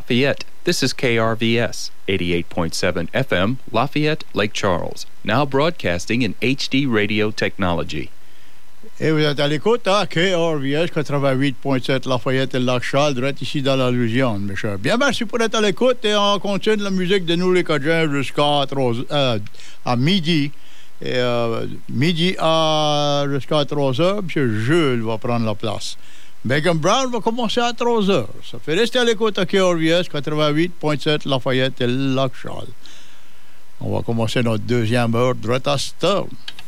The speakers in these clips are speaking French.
Lafayette, this is KRVS, 88.7 FM, Lafayette, Lake Charles, now broadcasting in HD radio technology. Et vous êtes à l'écoute à KRVS 88.7 Lafayette et Lac-Charles, direct ici dans la Louisiane, mes chers. Bien, merci pour être à l'écoute et on continue la musique de nous les Cajuns jusqu'à à midi. Et midi jusqu'à 3 heures, M. Jules va prendre la place. Megan Brown va commencer à 3 heures. Ça fait rester à l'écoute à KRVS 88.7 Lafayette et Lac-Charles. On va commencer notre deuxième heure direct à Stone.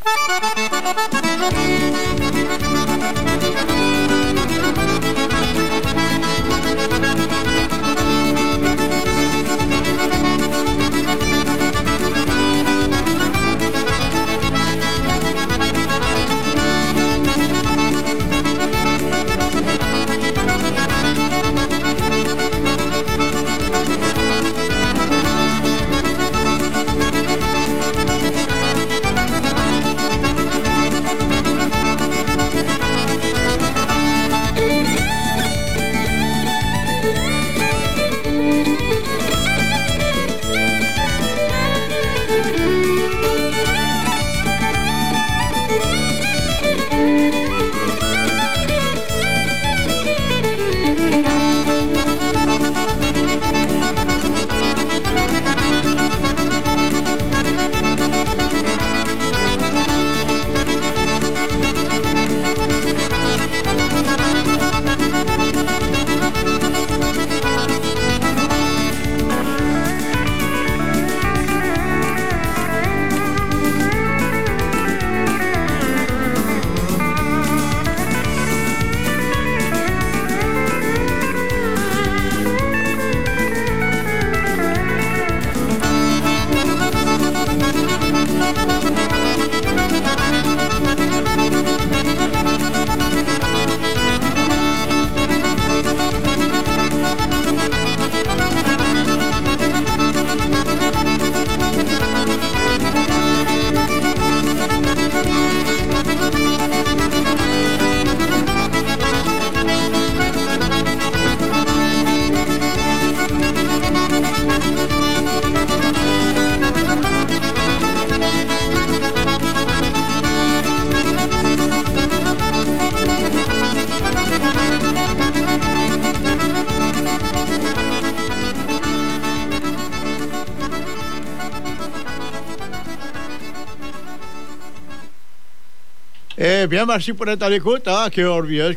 Eh bien, merci pour être à l'écoute à KRVS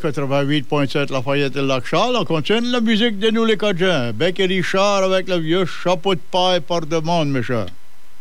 88.7 Lafayette et Lac-Charles. On continue la musique de nous les Cajuns. Bec et Richard avec le vieux chapeau de paille par demande, mes chers.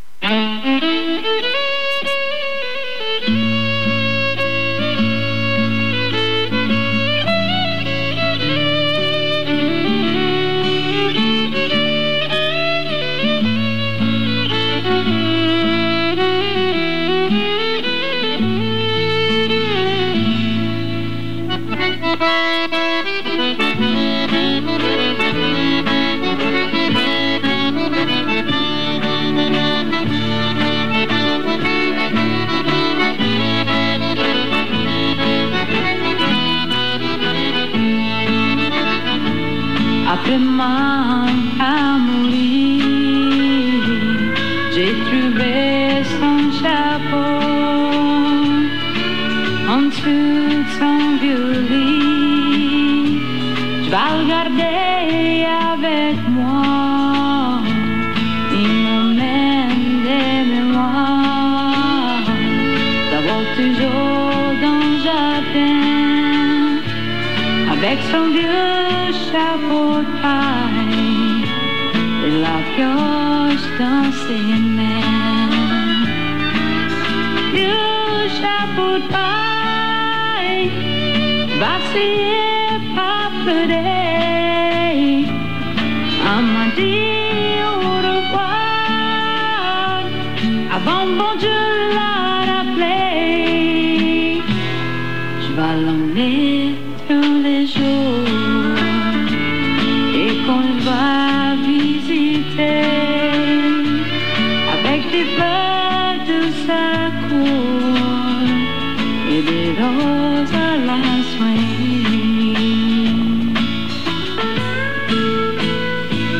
Après ma amourie, j'ai trouvé son chapeau en dessous de son vieux lit. Je vais le garder avec moi, il m'emmène des mémoires d'avoir toujours dans le jardin avec son vieux chapeau de paille et la pioche dans ses mains. Vieux chapeau de paille, vacillez pas pleurer. On m'a dit au revoir avant bon Dieu l'a rappelé. Je vais l'emmener tous les jours et qu'on va visiter avec des fleurs de sa cour et des roses à la soie.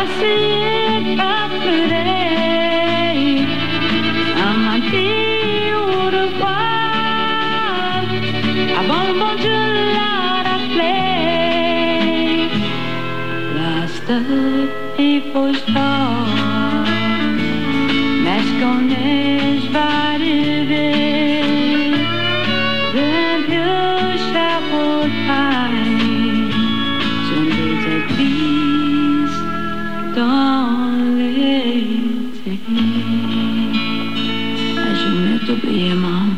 essayé de pas pleurer à ma vie au revoir avant le bon Dieu l'a rappelé Laster et Fausse-Tard mais ce qu'on est je vais arriver d'un vieux chapeau de paille sur des églises dans l'été. Je vais t'oublier, maman.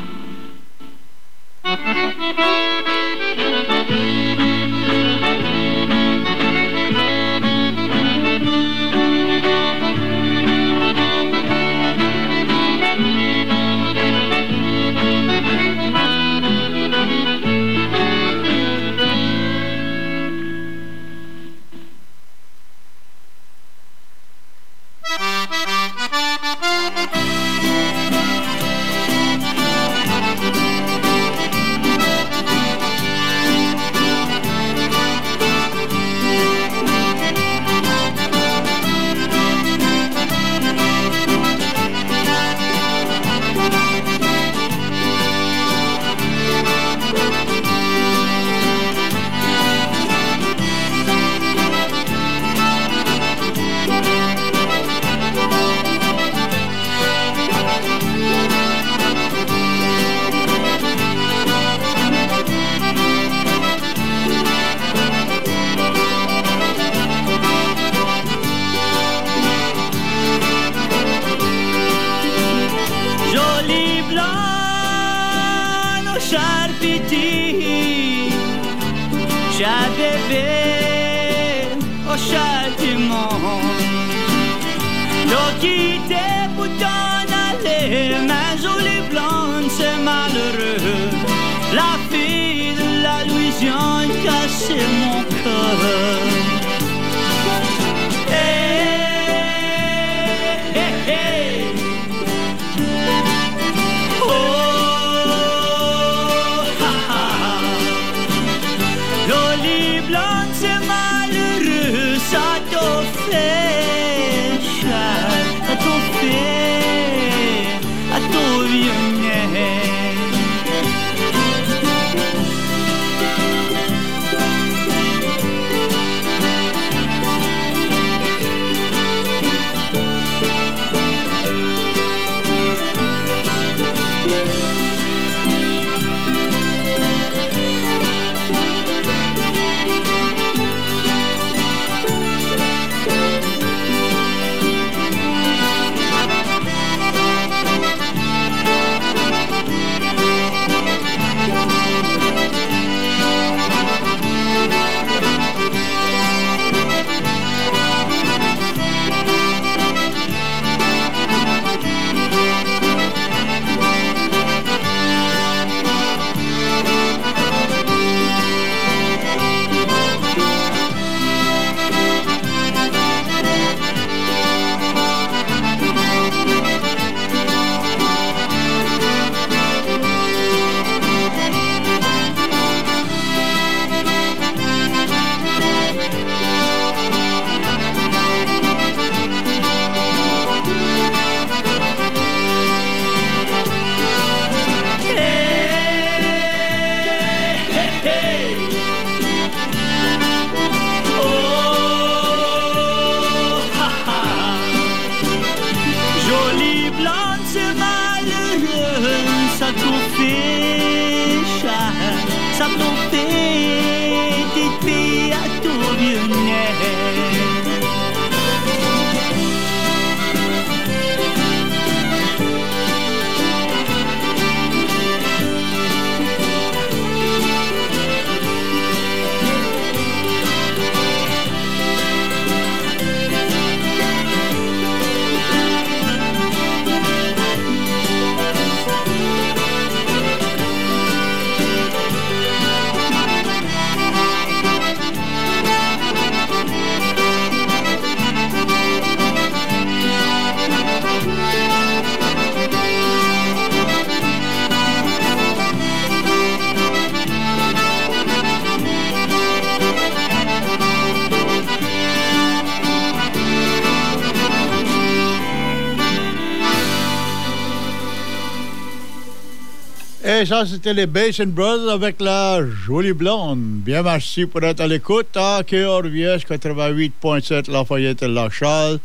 Et ça, c'était les Basin Brothers avec la jolie blonde. Bien, merci pour être à l'écoute à KRVS 88.7 Lafayette et Lac-Charles.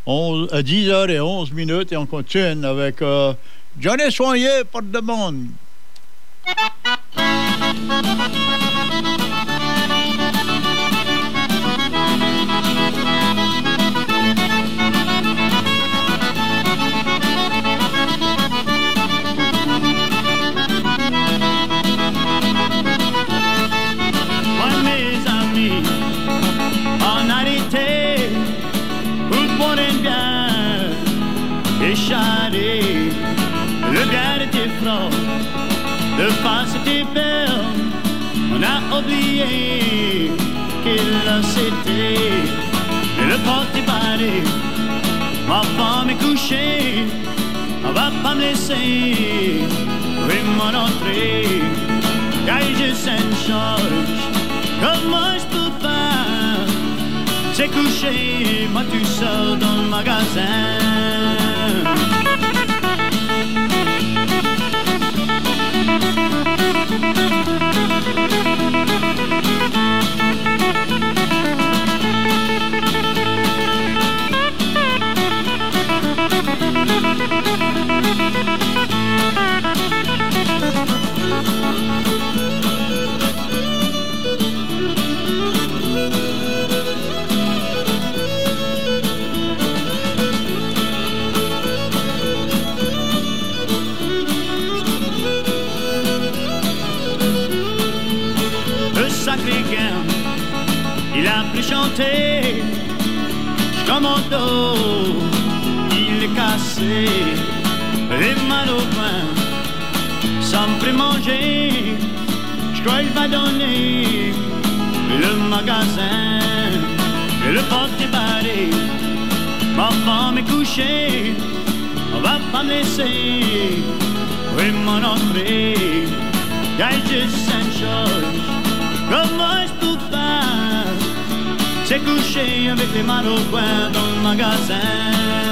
10h11 et on continue avec Johnny Soigné pour demande. Le bien était franc, le face était belle. On a oublié qu'il c'était. Et le porte est barré, ma femme est couchée. On va pas me laisser, oui mon entrée. Car je sais charge, comment je peux faire? C'est couché, moi tout seul dans le magasin. Il a plus chanté, j'commande, il est cassé, les mains au pain, sans me manger, j'crois qu'il va donner le magasin, et le porte est barré, ma femme est couchée, on va pas me laisser, oui mon entrée, I just sent charge. Comment je peux faire? C'est couché avec les mains au coin dans le magasin.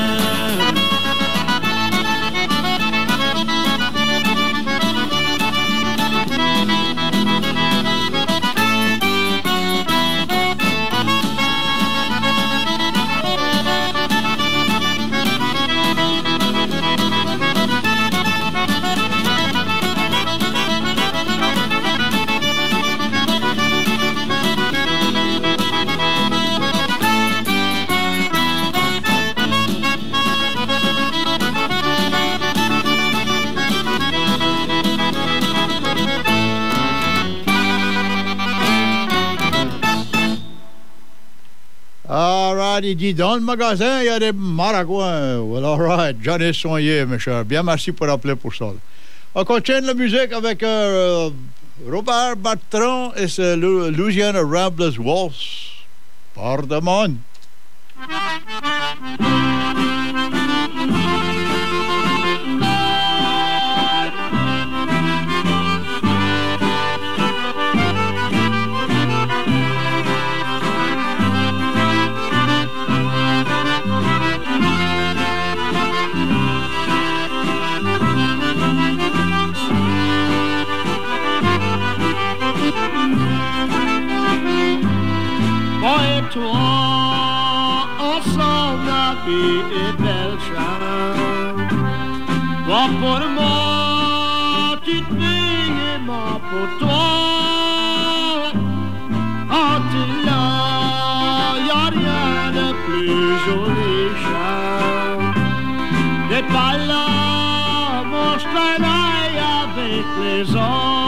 Il dit dans le magasin, il y a des maragouins. Well, all right. Johnny Soigné, mes chers. Bien, merci pour appeler pour ça. On continue la musique avec Robert Bertrand et c'est Louisiana Ramblers Waltz. Par demande. Toi, ensemble, la vie est belle chance. Toi pour moi, tu te et moi pour toi. Entre là, y a rien de plus joli chance. T'es pas là, mon travail avec les autres.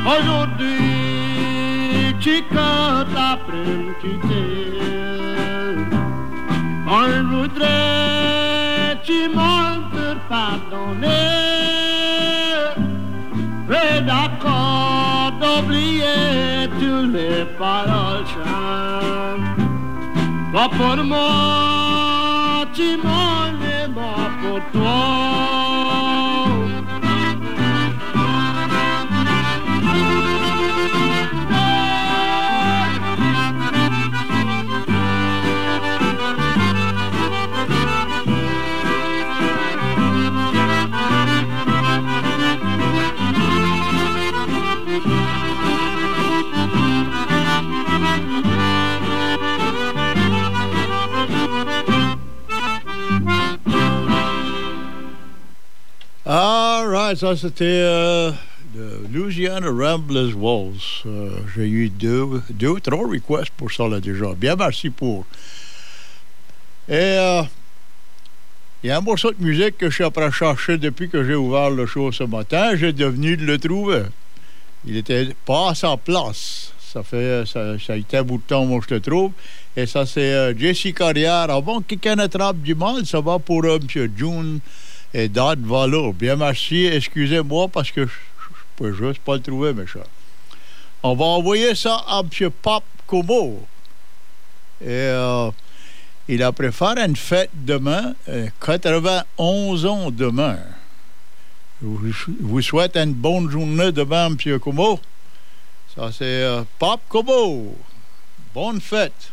Aujourd'hui, tu comptes après me quitter. On voudrait, tu m'en te pardonner. Mais d'accord d'oublier toutes les paroles chères. Pas pour moi, tu m'en es mort pour toi. All right, ça c'était de Louisiana Ramblers Waltz. J'ai eu deux ou trois requests pour ça là déjà. Bien merci pour. Et il y a un morceau de musique que je suis après chercher depuis que j'ai ouvert le show ce matin. J'ai devenu de le trouver. Il était pas à sa place. Ça a été un bout de temps, moi, je te trouve. Et ça, c'est Jesse Carrière. Avant que quelqu'un attrape du mal, ça va pour M. June et Dad Valo. Bien merci. Excusez-moi parce que je peux juste pas le trouver, mes chers. On va envoyer ça à M. Pop Como. Et il a préféré une fête demain, 91 ans demain. Je vous souhaite une bonne journée demain, M. Como. Ça, c'est Pop Como. Bonne fête.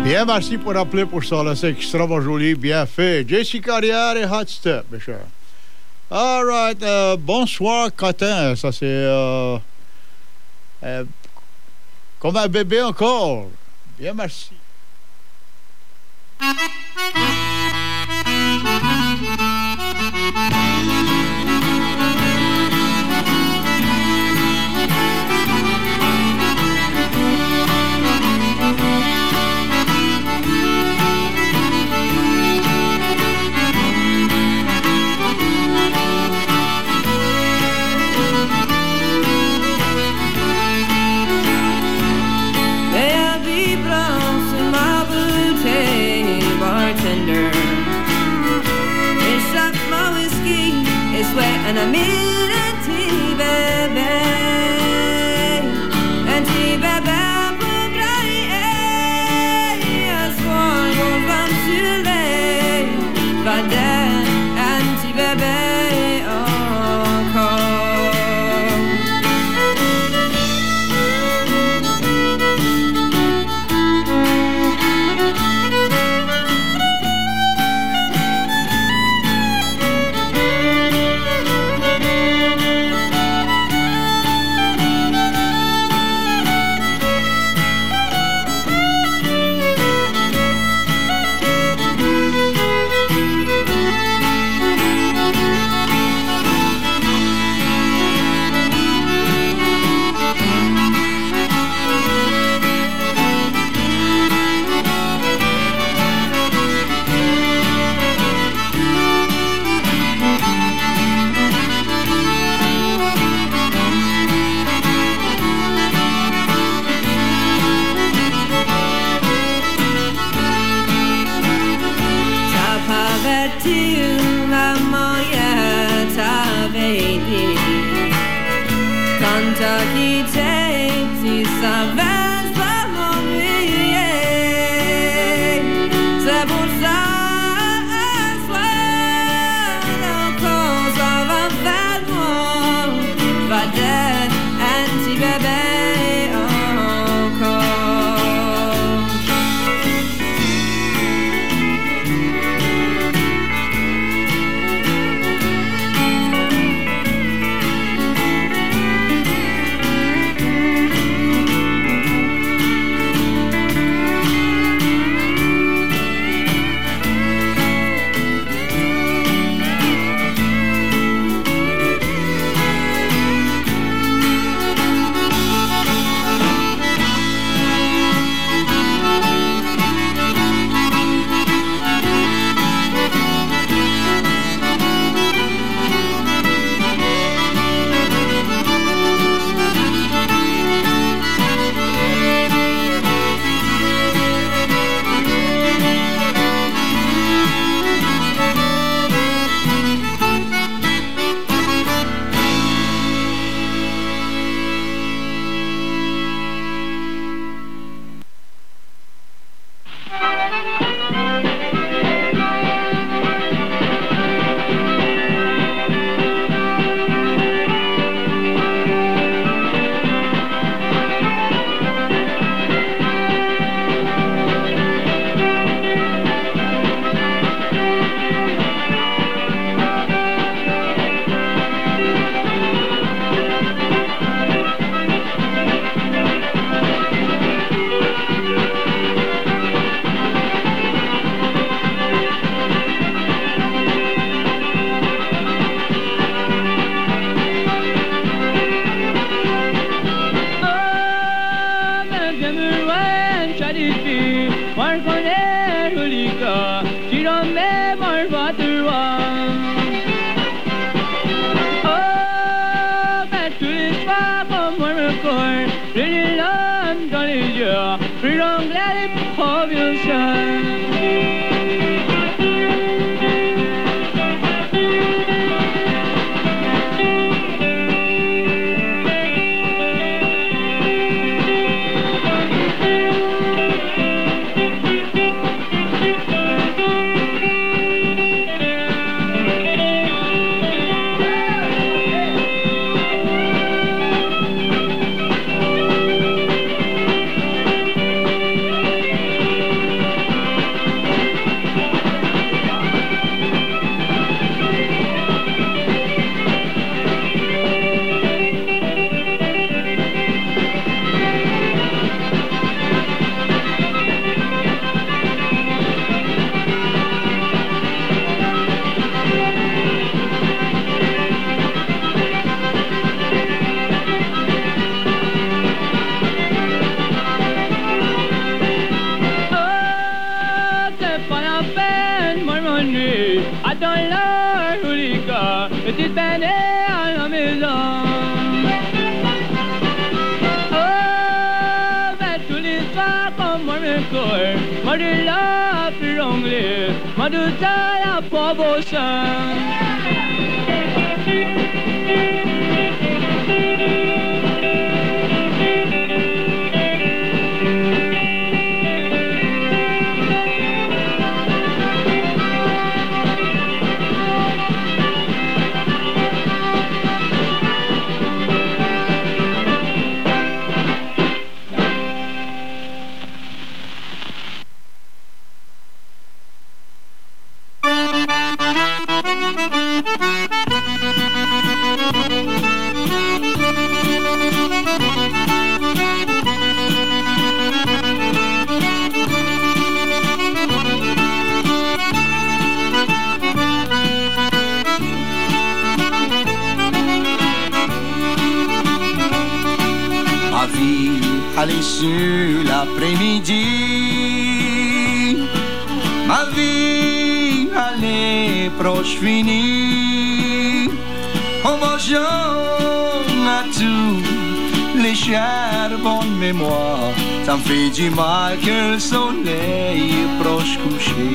Bien, merci pour rappeler pour ça. Là, c'est extrêmement joli, bien fait. Jesse Carrière et Hot Step, mes chers. All right. Bonsoir, Cotin. Ça, c'est comme un bébé encore. Bien, merci. And I'm in a T-baby and T-baby pour I sworn on from Chile but then and T-baby encore. Kentucky takes you savage pas m'ennuyer. C'est pour ça à soir encore ça va faire moi va d'être un petit bébé encore. moi me coeur, moi de la plus longue, moi de ta la pauvre sang. À l'issue l'après-midi, ma vie allait proche finie. En mangeant à tous les charbons de mémoire, ça me fait du mal que le soleil est proche couché.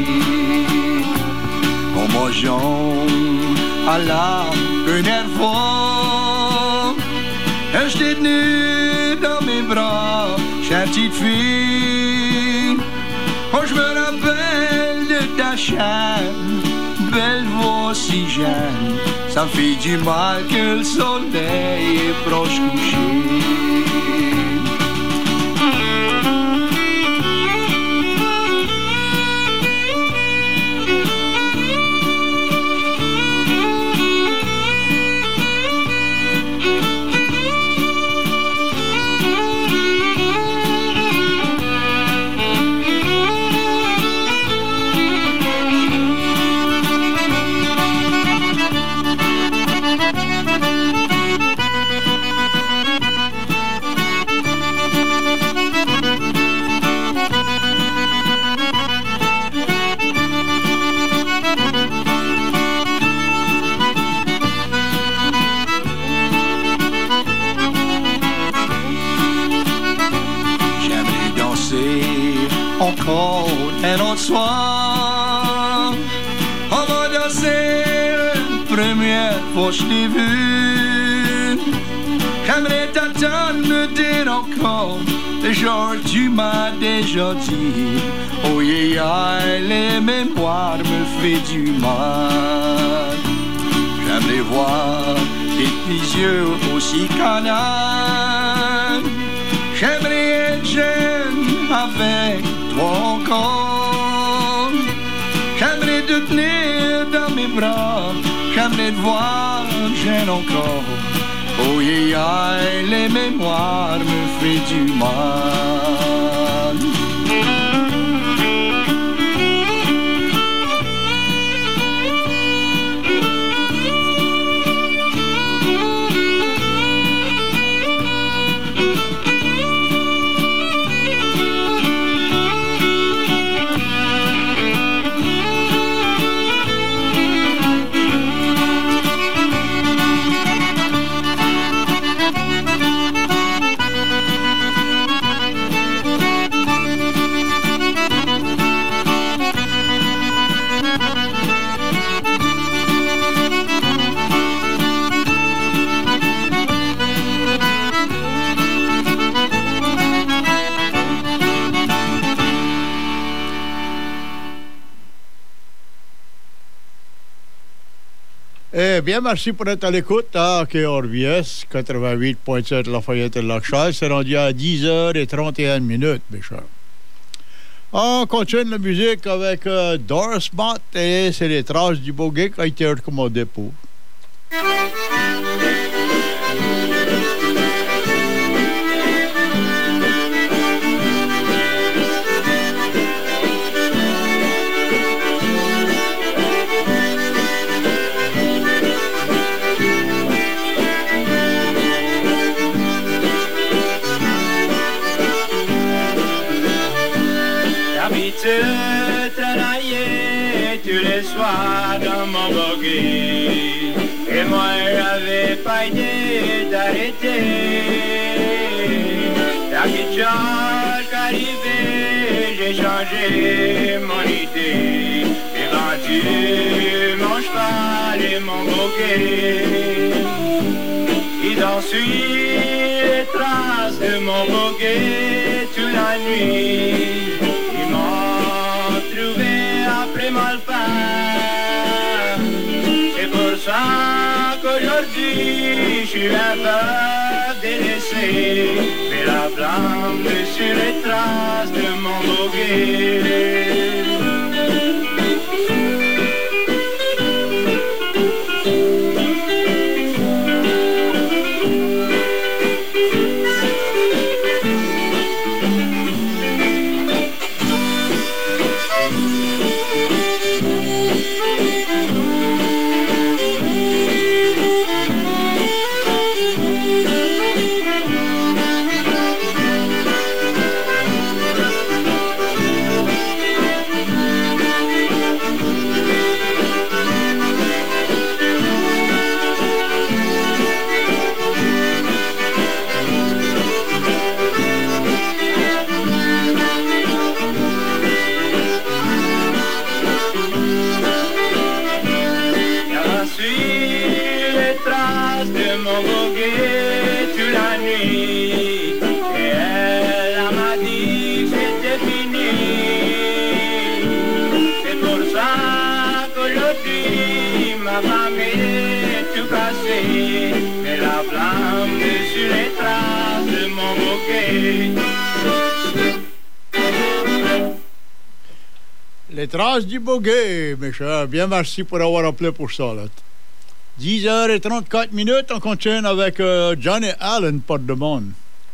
En mangeant à la première fois, j'étais tenu dans mes bras, chère petite fille. Oh, je me rappelle de ta chaîne, belle voix si jeune. Ça me fait du mal que le soleil est proche couché. Encore un autre soir, on va danser la première fois que je t'ai vu. J'aimerais t'attendre, me dire encore le jour tu m'as déjà dit. Oh yeah, les mémoires me fait du mal. J'aimerais voir tes petits yeux aussi canards. J'aimerais être jeune avec toi encore. J'aimerais te tenir dans mes bras, j'aimerais te voir jeune encore. Oh yeah, les mémoires me font du mal. Bien, merci pour être à l'écoute à KRVS 88.7 Lafayette et Lac-Charles. C'est rendu à 10h31 minutes, mes chers. On continue la musique avec Doris Mott et c'est les traces du bogey qui a été recommandé pour. Travailler tous les soirs dans mon buggy et moi j'avais pas idée d'arrêter. La guitare arrivé, j'ai changé mon idée. J'ai vendu mon cheval et mon bouquet. Et j'en suis les traces de mon bouquet toute la nuit. Ils m'ont trouvé après mon pain. C'est pour ça qu'aujourd'hui je suis un peu délaissé. Mais la flamme sur les traces de mon bouquet. Mais la flamme sur les traces de mon bouquet. Les traces du bouquet, mes chers. Bien merci pour avoir appelé pour ça. Là. 10h34, on continue avec Johnny Allen, pas de demande.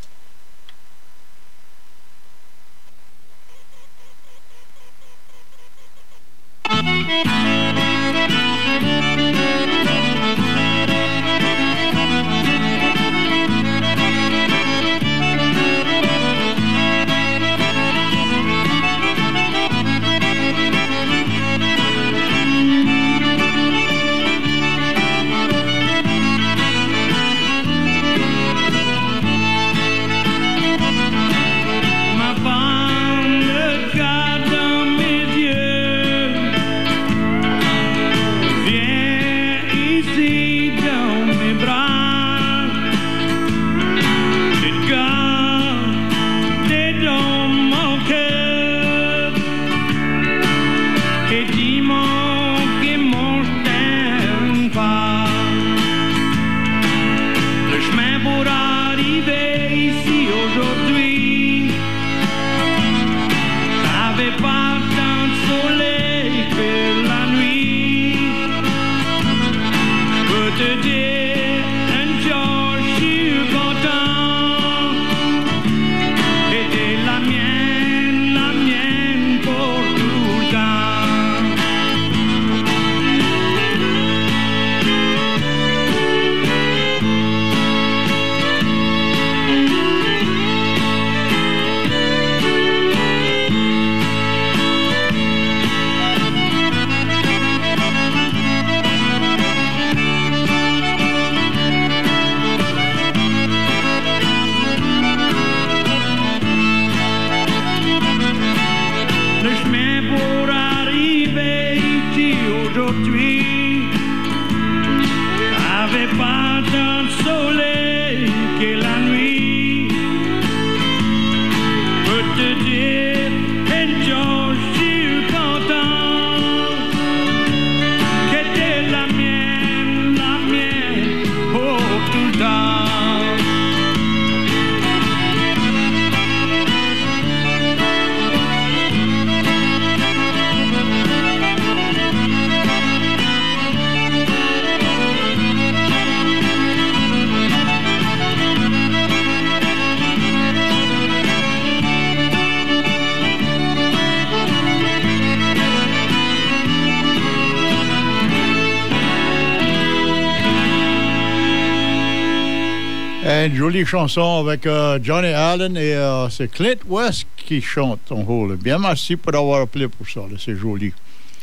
Une jolie chanson avec Johnny Allen et c'est Clint West qui chante en haut. Bien merci pour avoir appelé pour ça, là, c'est joli.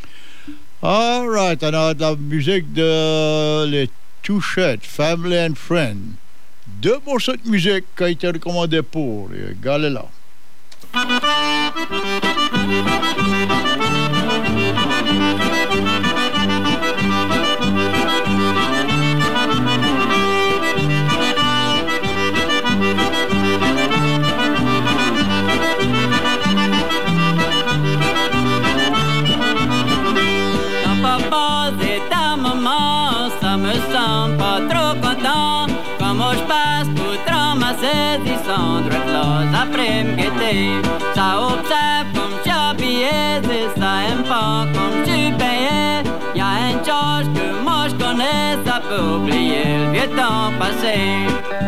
All right, on a de la musique de Les Touchettes, Family and Friend. Deux morceaux de musique qui ont été recommandés pour Galela. Après me guetter, ça observe comme tu habillais, et ça aime pas comme tu payais. Y'a une chose que moi je connais, ça peut oublier le vieux temps passé.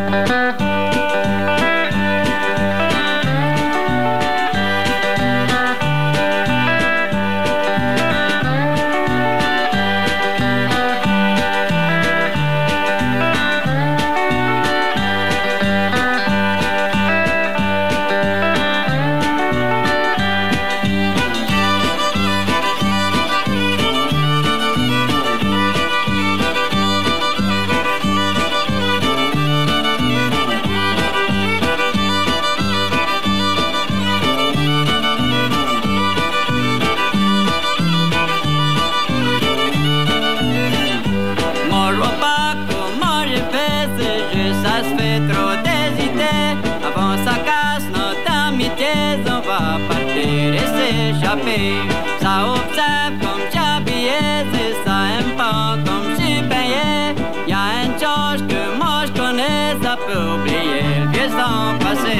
Ça observe comme tu habillais, et ça aime pas comme tu payais. Y'a une chose que moi je connais, ça peut oublier le vieux temps passé.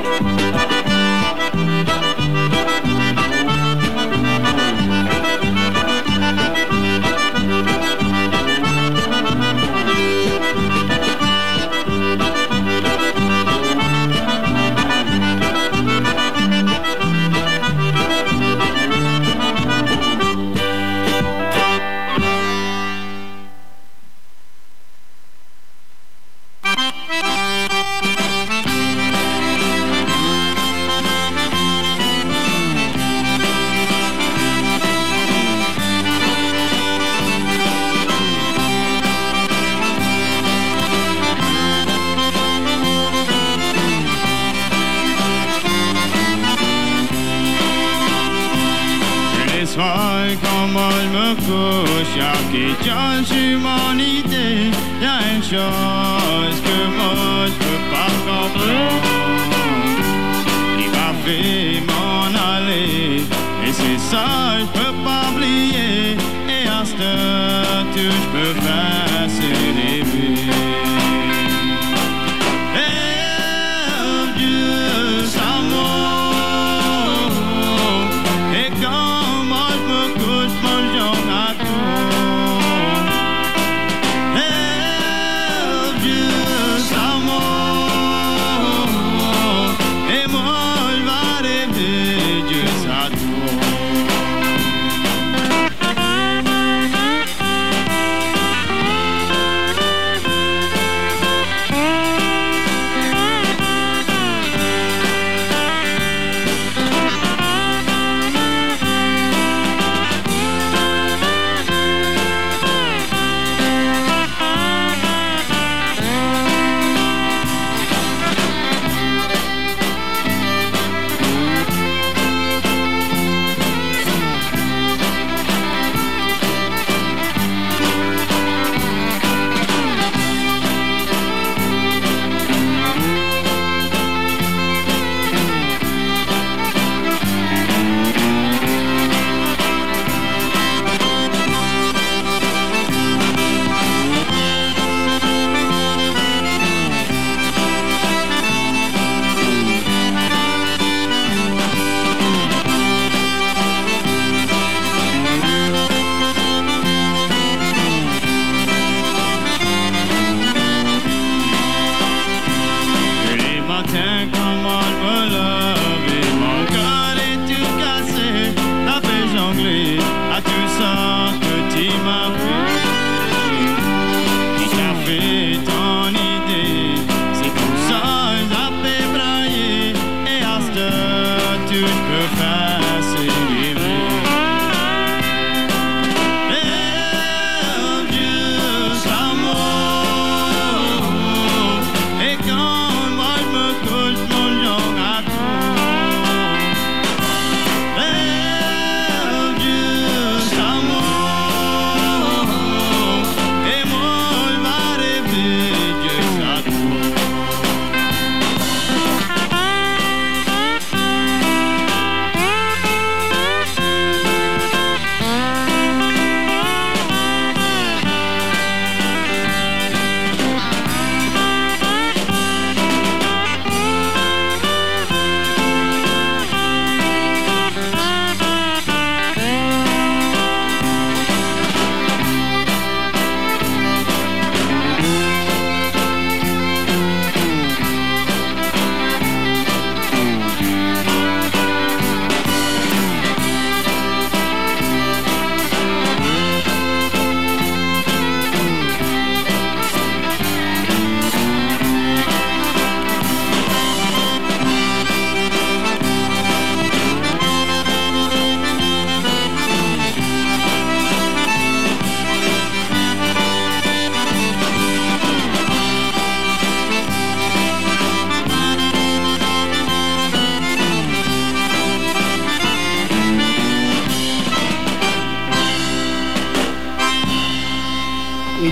Comment je me couche, y'a qui change sur mon idée. Y'a une chose que moi je peux pas comprendre. Il m'a fait m'en aller, et c'est ça je peux pas oublier. Et à ce temps, tout je peux faire, c'est rêver. Et Dieu, ça mort. Et quand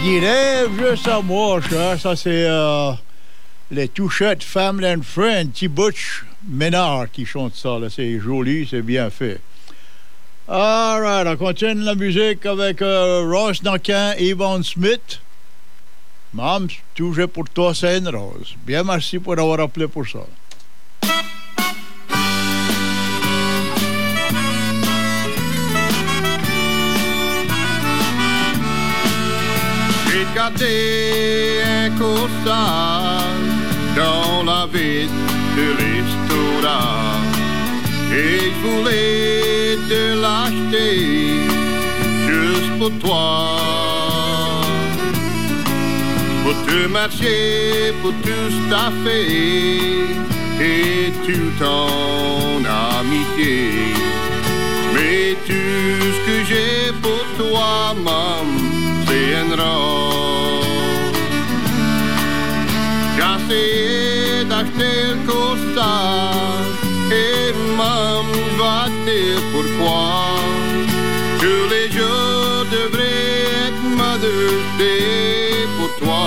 qui rêve juste à moi, ça c'est les Touchettes Family and Friends, T. Butch Ménard qui chante ça, là, c'est joli, c'est bien fait. All right, on continue la musique avec Ross Duncan, Yvonne Smith. Mam, tout j'ai pour toi, c'est une rose. Bien, merci pour avoir appelé pour ça. J'ai gardé un costard dans la vitre de restaurant et je voulais te l'acheter juste pour toi. Pour te marcher, pour tout staffer et tout ton amitié. Mais tout ce que j'ai pour toi, maman, c'est une rose. J'ai essayé d'acheter le costard et maman va dire pourquoi. Tous les jours devraient être Mother's Day pour toi.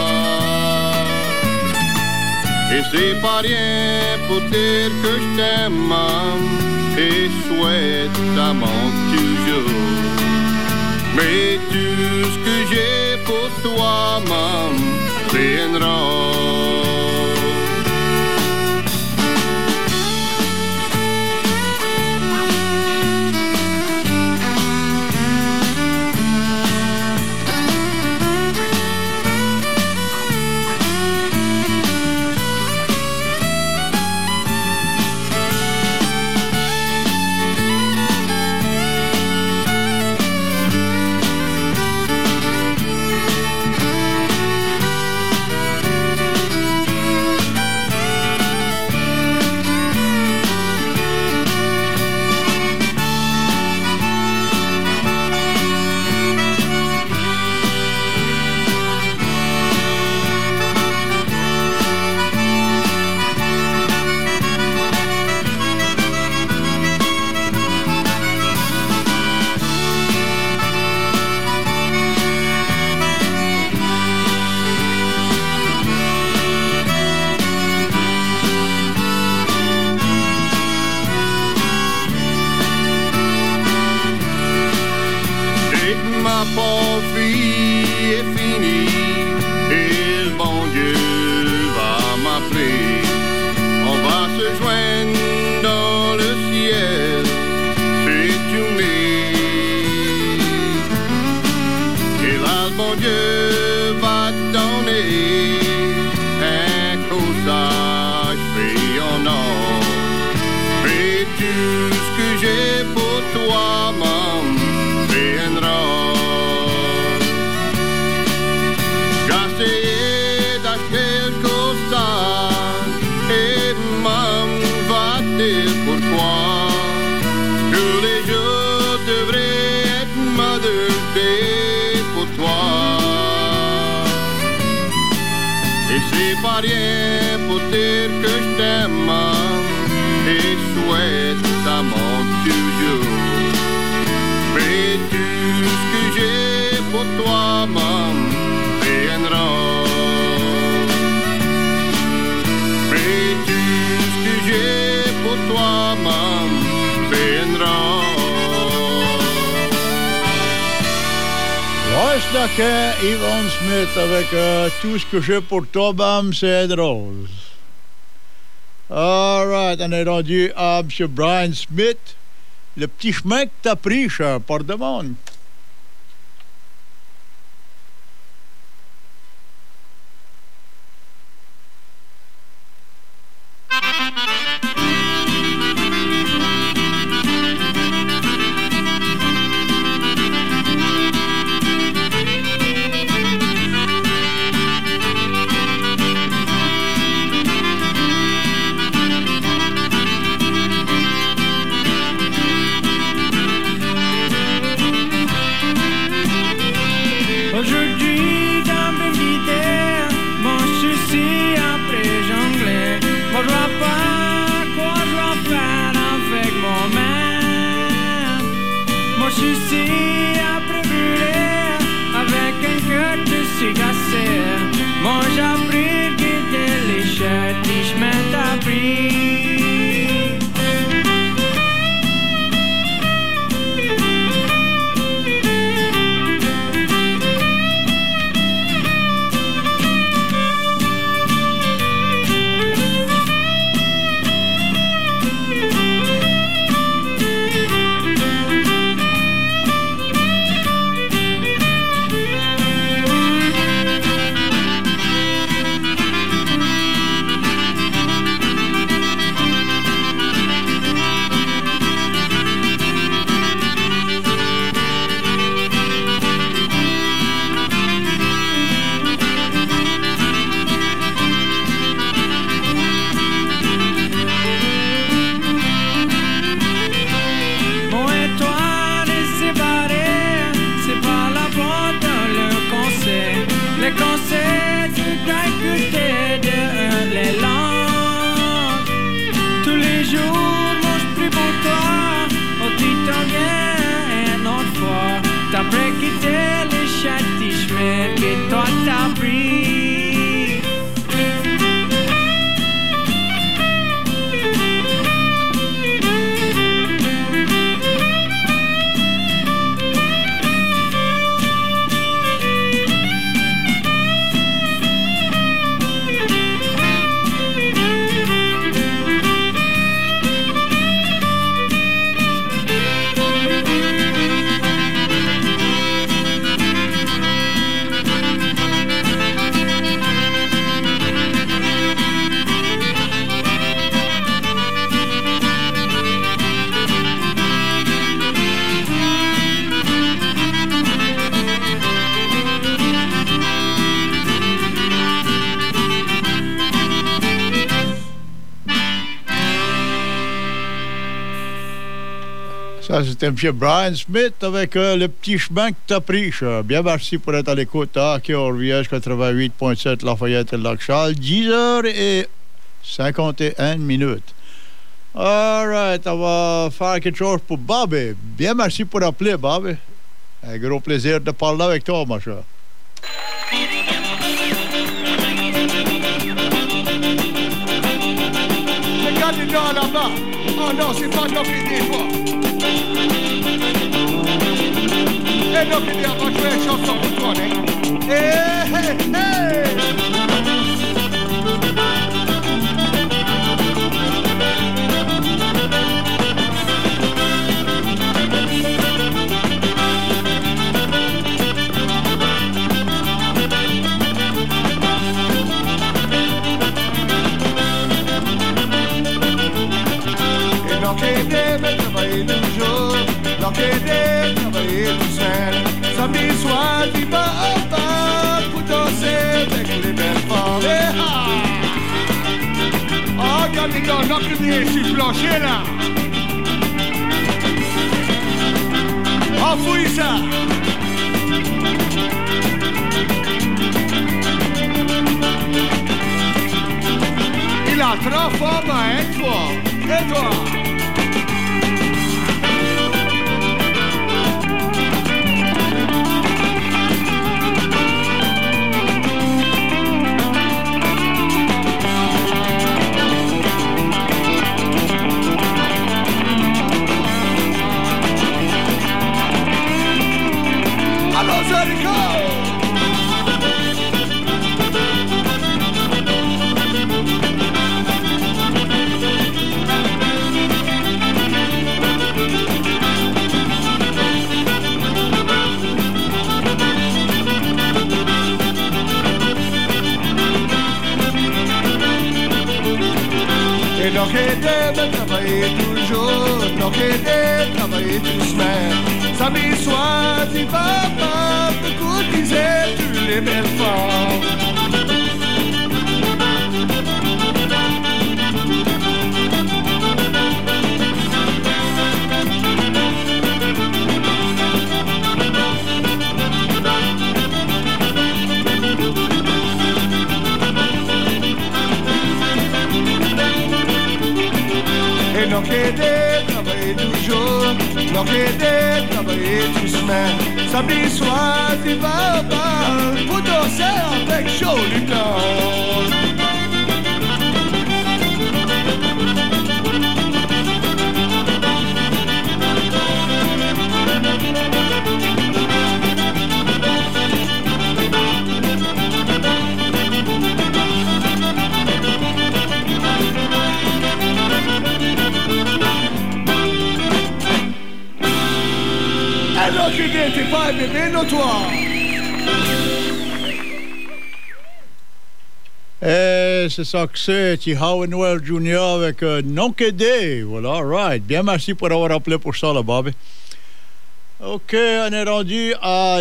Et c'est pas rien pour dire que je t'aime, maman, et souhaite ta manque toujours. Mais tout ce que j'ai pour toi, maman, c'est une rose. Rien pour dire que je t'aime et souhaite ta mort toujours. Mais tout ce que j'ai pour toi, maman, c'est une rose. Mais tout ce que j'ai pour toi, maman, c'est une rose. Ross Duncan, Yvonne Smith avec tout ce que j'ai pour toi, bam, c'est une rose. All right, on est rendu à M. Brian Smith. Le petit chemin que t'as pris, cher, par demande. Je suis si à brûler avec un cœur Ça, c'était M. Brian Smith avec le petit chemin que t'as pris. Bien, merci pour être à l'écoute. KRVH 88.7 Lafayette et Lac-Charles. 10h51. All right, on va faire quelque chose pour Bobby. Bien, merci pour appeler, Bobby. Un gros plaisir de parler avec toi, ma chère. Regardez là, là-bas. Oh non, c'est pas notre idée, toi. Et notre idée, on va jouer une chanson pour toi, hein. Hey, hey, hey! Non che deve travailler tout jour, non che deve travailler tout seul. Samedi soir, tu vas au bar pour danser avec les belles femmes. Oh, regardez là, notre idée sur le plancher, là. Enfouille ça. Il a trop fort, hein, toi. Et toi? Allons, Jericho! Et donc aider, travailler toujours, donc aider, travailler tout semaine. Samedi soir, tu vas pas te courtiser toutes les belles femmes. Et donc aider, travailler toujours, donc aider, travailler tout semaine. Samedi soir, tu vas au bar pour danser avec Jolie Blanche. Alors tu dis, t'es pas un bébé, non, toi? C'est ça que c'est. Tu Howard Noel Jr. avec Non que des. Voilà, right. Bien, merci pour avoir appelé pour ça, là, Bobby. OK, on est rendu à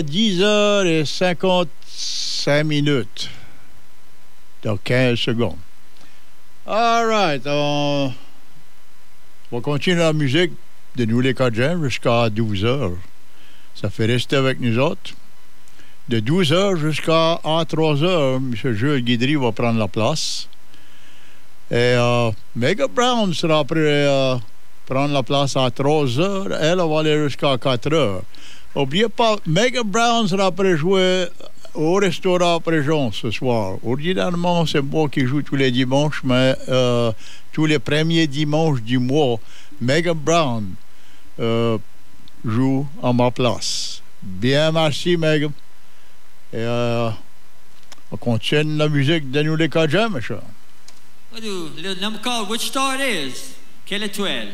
10h55. Dans 15 secondes. All right. On va continuer la musique de nous les Cajuns jusqu'à 12h. Ça fait rester avec nous autres. De 12h jusqu'à 3h, M. Jules Guidry va prendre la place. Et Mega Brown sera prêt à prendre la place à 3h. Elle va aller jusqu'à 4h. N'oubliez pas, Mega Brown sera prêt à jouer au restaurant Préjean ce soir. Ordinairement, c'est moi qui joue tous les dimanches, mais tous les premiers dimanches du mois, Mega Brown joue à ma place. Bien, merci, Megan. Et on continue la musique de nous les Cajuns, mes chers. What do little number called Which Star It Is? Quelle étoile?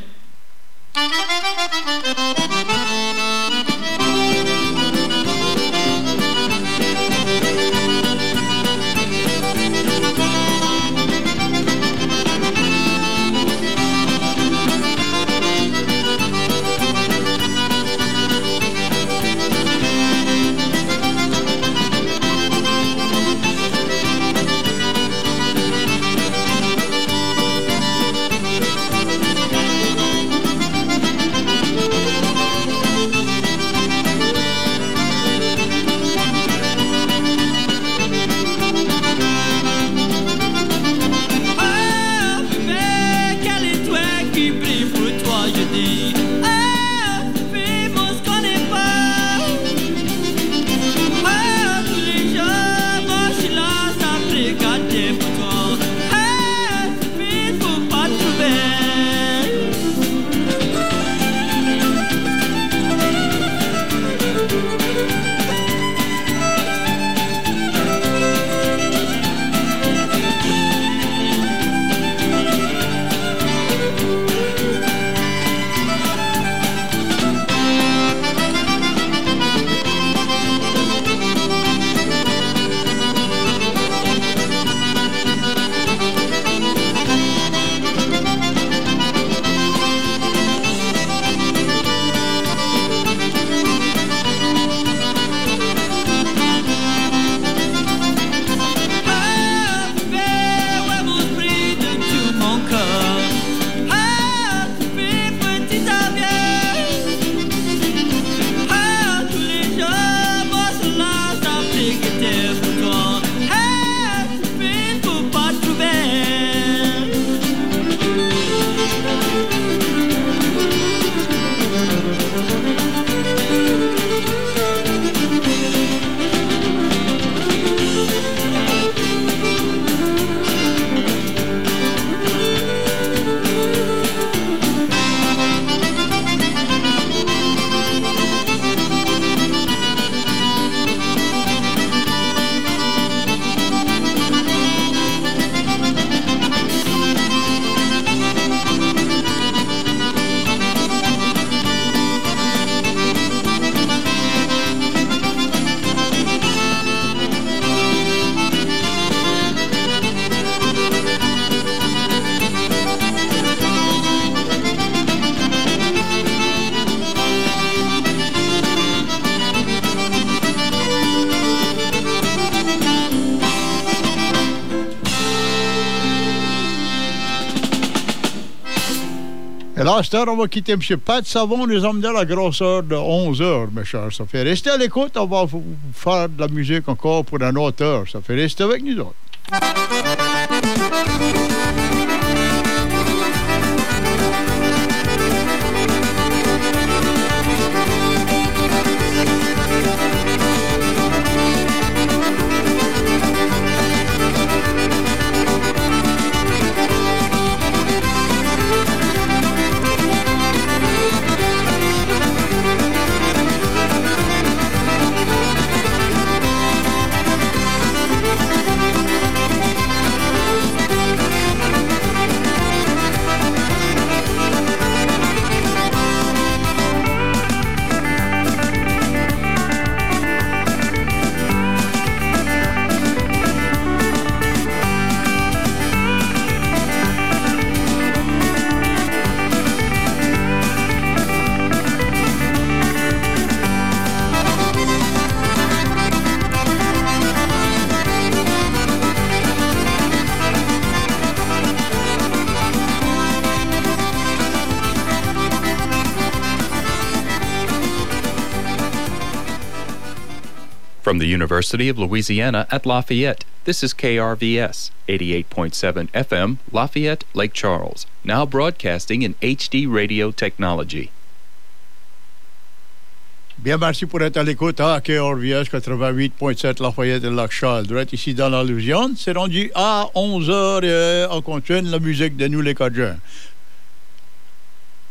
À cette heure, on va quitter M. Pat Savon, nous emmener à la grosseur de 11 heures, mes chers. Ça fait rester à l'écoute, on va vous faire de la musique encore pour une autre heure. Ça fait rester avec nous autres. From the University of Louisiana at Lafayette, this is KRVS, 88.7 FM, Lafayette, Lake Charles, now broadcasting in HD radio technology. Bien, merci pour être à l'écoute à KRVS 88.7 Lafayette et Lac-Charles. Direct ici dans la Louisiane, c'est rendu à 11h et on continue la musique de nous les Cajuns.